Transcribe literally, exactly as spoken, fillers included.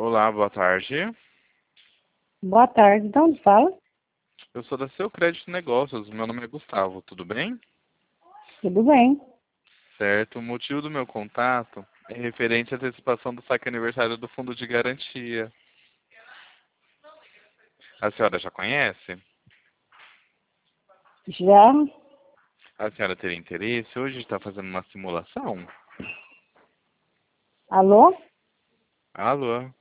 Olá, boa tarde. Boa tarde, de onde fala? Eu sou da Seu Crédito Negócios, meu nome é Gustavo, tudo bem? Tudo bem. Certo, o motivo do meu contato é referente à antecipação do saque aniversário do Fundo de Garantia. A senhora já conhece? Já? A senhora teria interesse? Hoje está fazendo uma simulação? Alô? Alô?